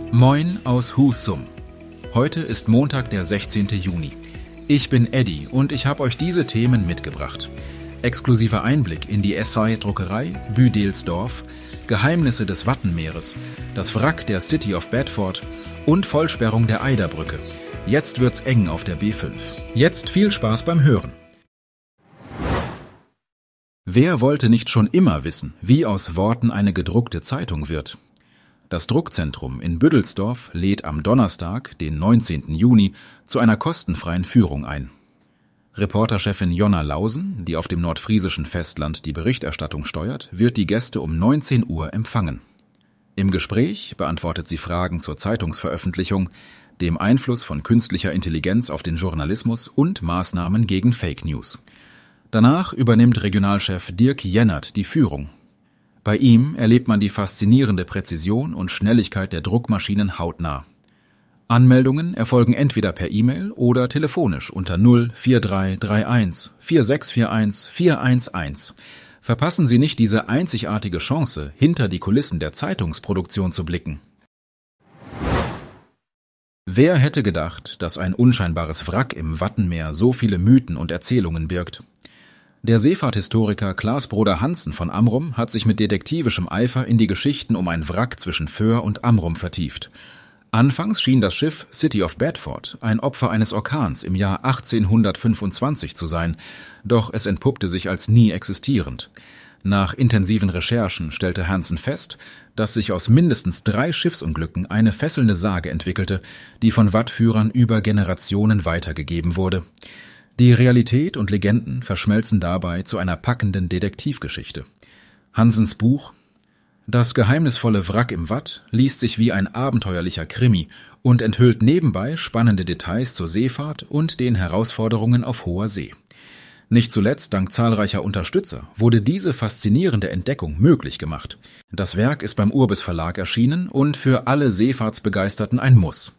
Moin aus Husum. Heute ist Montag, der 16. Juni. Ich bin Eddie und ich habe euch diese Themen mitgebracht. Exklusiver Einblick in die Essay-Druckerei Büdelsdorf, Geheimnisse des Wattenmeeres, das Wrack der City of Bedford und Vollsperrung der Eiderbrücke. Jetzt wird's eng auf der B5. Jetzt viel Spaß beim Hören. Wer wollte nicht schon immer wissen, wie aus Worten eine gedruckte Zeitung wird? Das Druckzentrum in Büdelsdorf lädt am Donnerstag, den 19. Juni, zu einer kostenfreien Führung ein. Reporterchefin Jonna Lausen, die auf dem nordfriesischen Festland die Berichterstattung steuert, wird die Gäste um 19 Uhr empfangen. Im Gespräch beantwortet sie Fragen zur Zeitungsveröffentlichung, dem Einfluss von künstlicher Intelligenz auf den Journalismus und Maßnahmen gegen Fake News. Danach übernimmt Regionalchef Dirk Jennert die Führung. Bei ihm erlebt man die faszinierende Präzision und Schnelligkeit der Druckmaschinen hautnah. Anmeldungen erfolgen entweder per E-Mail oder telefonisch unter 04331 4641 411. Verpassen Sie nicht diese einzigartige Chance, hinter die Kulissen der Zeitungsproduktion zu blicken. Wer hätte gedacht, dass ein unscheinbares Wrack im Wattenmeer so viele Mythen und Erzählungen birgt? Der Seefahrthistoriker Klaas Broder-Hansen von Amrum hat sich mit detektivischem Eifer in die Geschichten um ein Wrack zwischen Föhr und Amrum vertieft. Anfangs schien das Schiff City of Bedford ein Opfer eines Orkans im Jahr 1825 zu sein, doch es entpuppte sich als nie existierend. Nach intensiven Recherchen stellte Hansen fest, dass sich aus mindestens 3 Schiffsunglücken eine fesselnde Sage entwickelte, die von Wattführern über Generationen weitergegeben wurde. Die Realität und Legenden verschmelzen dabei zu einer packenden Detektivgeschichte. Hansens Buch Das geheimnisvolle Wrack im Watt liest sich wie ein abenteuerlicher Krimi und enthüllt nebenbei spannende Details zur Seefahrt und den Herausforderungen auf hoher See. Nicht zuletzt dank zahlreicher Unterstützer wurde diese faszinierende Entdeckung möglich gemacht. Das Werk ist beim Urbis Verlag erschienen und für alle Seefahrtsbegeisterten ein Muss.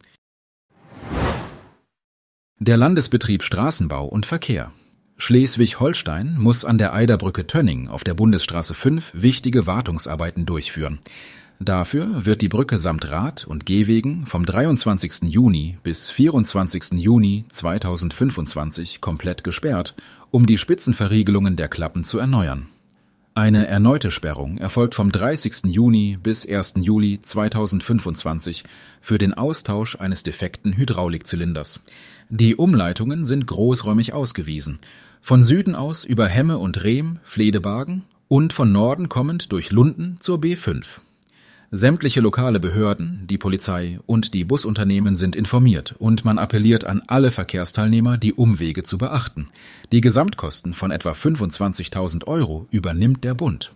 Der Landesbetrieb Straßenbau und Verkehr Schleswig-Holstein muss an der Eiderbrücke Tönning auf der Bundesstraße 5 wichtige Wartungsarbeiten durchführen. Dafür wird die Brücke samt Rad- und Gehwegen vom 23. Juni bis 24. Juni 2025 komplett gesperrt, um die Spitzenverriegelungen der Klappen zu erneuern. Eine erneute Sperrung erfolgt vom 30. Juni bis 1. Juli 2025 für den Austausch eines defekten Hydraulikzylinders. Die Umleitungen sind großräumig ausgewiesen, von Süden aus über Hemme und Rehm, Fledebargen und von Norden kommend durch Lunden zur B5. Sämtliche lokale Behörden, die Polizei und die Busunternehmen sind informiert und man appelliert an alle Verkehrsteilnehmer, die Umwege zu beachten. Die Gesamtkosten von etwa 25.000 € übernimmt der Bund.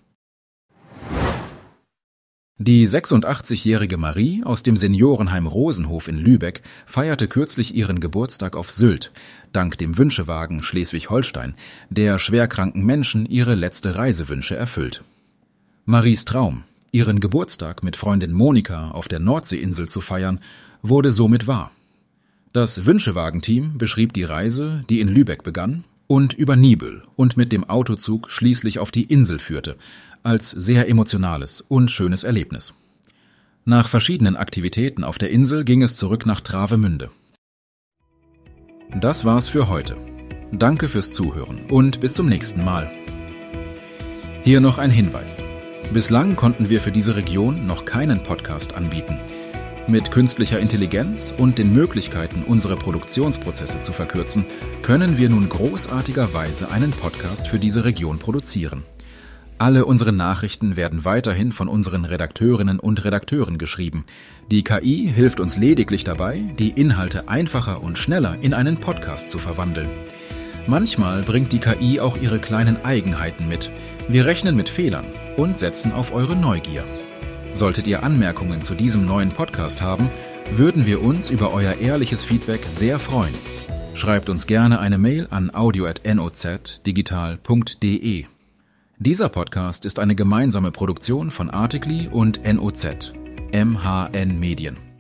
Die 86-jährige Marie aus dem Seniorenheim Rosenhof in Lübeck feierte kürzlich ihren Geburtstag auf Sylt, dank dem Wünschewagen Schleswig-Holstein, der schwerkranken Menschen ihre letzte Reisewünsche erfüllt. Maries Traum, ihren Geburtstag mit Freundin Monika auf der Nordseeinsel zu feiern, wurde somit wahr. Das Wünschewagenteam beschrieb die Reise, die in Lübeck begann und über Nibel und mit dem Autozug schließlich auf die Insel führte, als sehr emotionales und schönes Erlebnis. Nach verschiedenen Aktivitäten auf der Insel ging es zurück nach Travemünde. Das war's für heute. Danke fürs Zuhören und bis zum nächsten Mal. Hier noch ein Hinweis. Bislang konnten wir für diese Region noch keinen Podcast anbieten. Mit künstlicher Intelligenz und den Möglichkeiten, unsere Produktionsprozesse zu verkürzen, können wir nun großartigerweise einen Podcast für diese Region produzieren. Alle unsere Nachrichten werden weiterhin von unseren Redakteurinnen und Redakteuren geschrieben. Die KI hilft uns lediglich dabei, die Inhalte einfacher und schneller in einen Podcast zu verwandeln. Manchmal bringt die KI auch ihre kleinen Eigenheiten mit. Wir rechnen mit Fehlern und setzen auf eure Neugier. Solltet ihr Anmerkungen zu diesem neuen Podcast haben, würden wir uns über euer ehrliches Feedback sehr freuen. Schreibt uns gerne eine Mail an audio@nozdigital.de. Dieser Podcast ist eine gemeinsame Produktion von Articly und NOZ, MHN Medien.